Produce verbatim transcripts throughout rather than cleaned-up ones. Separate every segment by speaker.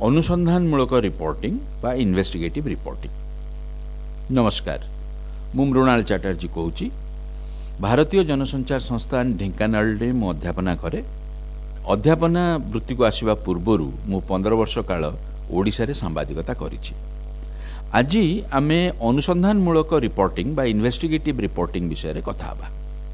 Speaker 1: अनुसंधानमूलक reporting बा investigative reporting. नमस्कार, मु मृणाल चैटर्जी कहूँ। भारतीय जनसंचार संस्थान ढेंकानाल रे मु अध्यापना करे। अध्यापना वृत्ति को आसिबा पूर्वरु मु पंद्रह वर्ष काल ओडिशा रे सांबादिकता करिछि। आज आमे अनुसंधानमूलक रिपोर्टिंग बा इन्वेस्टिगेटिव रिपोर्टिंग विषय रे कथा हबा।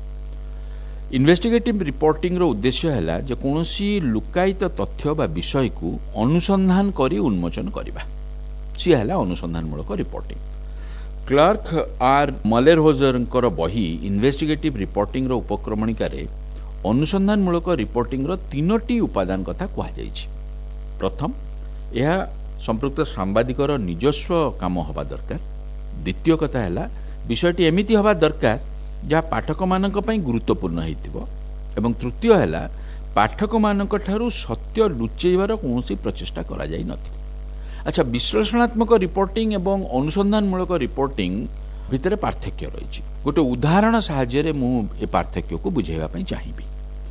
Speaker 1: इन्वेस्टिगेटिव रिपोर्टिंग रो उद्देश्य हैला जे कोनोसी लुकायित तथ्य बा विषय को अनुसंधान करी उन्मोचन करिबा। सी हैला अनुसंधानमूलक रिपोर्टिंग। क्लार्क आर मलेरहोजरंकर बही इन्वेस्टिगेटिव रिपोर्टिंग रो उपक्रमणिकारे अनुसंधानमूलक रिपोर्टिंग रो तीनोटी उपादान कथा कहा जायछि। प्रथम, यह संपृक्त सांबादिकर निजस्व काम हवा दरकार। द्वितीय कथा हैला विषयटी एमिति हवा दरकार जहाँ पाठक मानक पई गुरुत्वपूर्ण हेतिबो। एवं तृतीय हैला पाठक मानक ठारू सत्य लुचेइबार कोनोसी प्रचेष्टा करा जाय नथि। अच्छा, विश्लेषणात्मक रिपोर्टिंग एवं अनुसंधानमूलक रिपोर्टिंग भितर पार्थक्य रहिछि। गोटे उदाहरण साहाय्य मु ए पार्थक्य को बुझाइबा पई चाहिबी।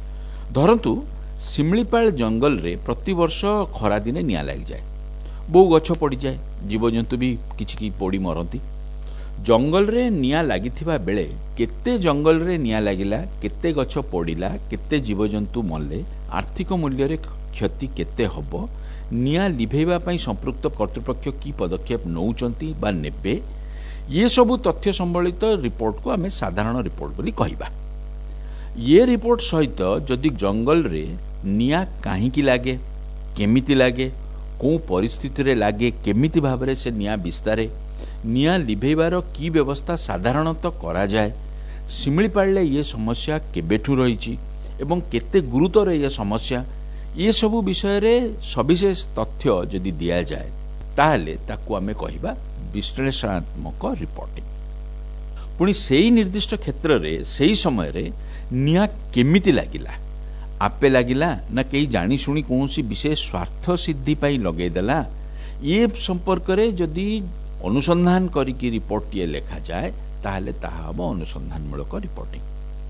Speaker 1: धरंतु सिमलीपाल जंगल रे प्रति वर्ष खरा दिने निया लागि जाय। बहु गछ पड़ी जाए, जीवजंतु भी किछि कि पोड़ी मरंती। जंगल रे निया लागिथिबा बेले केते जंगल रे निया लागिला, केते गछ पड़िला, केते जीवजंतु मल्ले, आर्थिक मूल्य रे क्षति केते हबो, निया लिभेबा पई संपृक्त कर्तृपक्ष की पदक्षेप नौचंती बा नेबे, ये सबु तथ्य संबलित रिपोर्ट को आमे साधारण रिपोर्ट बोली कहिबा। ये रिपोर्ट सहित जदि जंगल रे निया काहींकी लागे, केमिति लागे, को परिस्थिति रे लागे, केमिति भाबरे से निया विस्तारे, निया लिभेबार की व्यवस्था साधारणतः करा जाए, सिमिलीपाले ये समस्या केबेठू रही एवं केते गुरुतर ये समस्या, ये सबु विषय रे सविशेष तथ्य जदि दिया जाए ताहले ताकू आमे कहिबा विश्लेषणात्मक रिपोर्टिंग। पुणी सेही निर्दिष्ट क्षेत्र रे सेही समय रे निया केमिति लागिला, आपे लागिला ना कई जानी शुणी कौनसी विशेष स्वार्थ सिद्धि पाई लगेई देला, ये संपर्क रे जदि अनुसंधान करिकी रिपोर्ट ये लेखा जाए ताहले ताहा हबो अनुसंधानमूलक रिपोर्टिंग।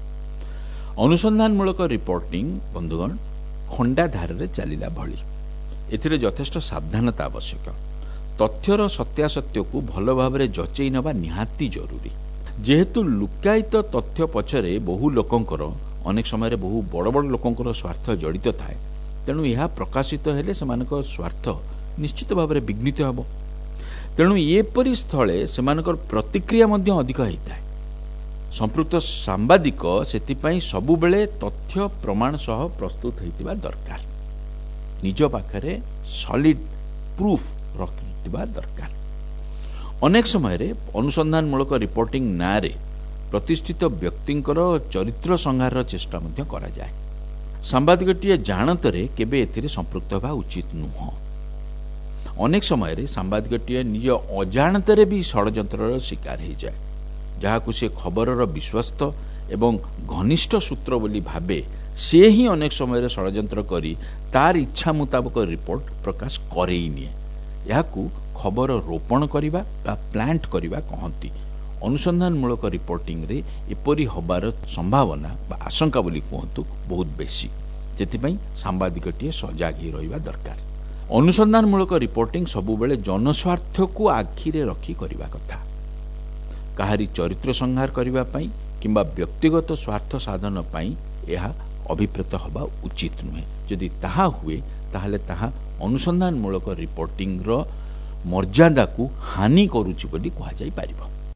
Speaker 1: अनुसंधानमूलक रिपोर्टिंग बंधुगण खंडा धार रे चलिला भली। एथिरे यथेष्ट सावधानता आवश्यक। तथ्यर सत्यासत्य को भल भाबरे जचेई नबा निहाती जरूरी। जेहेतु लुकायित तथ्य पछरे बहु लोकंकर अनेक समय रे बहु बड़ बड़ लोकंकर स्वार्थ जड़ित थाए, तेणु यह प्रकाशित हेले सेमानक स्वार्थ निश्चित भाबरे विघ्नित हबो। तेणु एपरी स्थले सेमानकर प्रतिक्रिया मध्य अधिक होइताए। संपृक्त सांबादिक सेतिपाई सबुबेले तथ्य प्रमाण सह प्रस्तुत होइतिबा दरकार। निज पाखरे सॉलिड प्रूफ रखितिबा दरकार। अनेक समय रे अनुसंधानमूलक रिपोर्टिंग नारे प्रतिष्ठित व्यक्तिंकर चरित्र संहार चेष्टा मध्य करा जाए। सांबादिकटिए जानतरे केबे एथिरे संपृक्त होबा उचित नुह। अनेक समय रे सांबादिकटिए निज अजाणतरे भी षड्यंत्रर शिकार हो जाए, जहाकु से खबरर विश्वस्त एवं घनिष्ठ सूत्र बोली भाबे। से ही अनेक समय रे षड्यंत्र करी तार इच्छा मुताबक रिपोर्ट प्रकाश करई निए। याकु खबर रोपण करिबा बा प्लांट करिबा कहंती। अनुसंधानमूलक रिपोर्टिंग रे एपरी हबार संभावना बा आशंका बोली कहंतु बहुत बेसी। जेतिपई सांबादिकटिए सजाग ही रहिबा दरकार। अनुसंधानमूलक रिपोर्टिंग सबुबेले जनस्वार्थ को आखिरे रखी करिबा कथा। काहारी चरित्र संहार करिबा पई किंबा व्यक्तिगत स्वार्थ साधन पई यह अभिप्रेत हबा उचित नुहे। यदि ताहा हुए ताहले ताहा अनुसंधानमूलक रिपोर्टिंग रो मर्यादा को हानि करूची बोली कहा जाई पारिबो।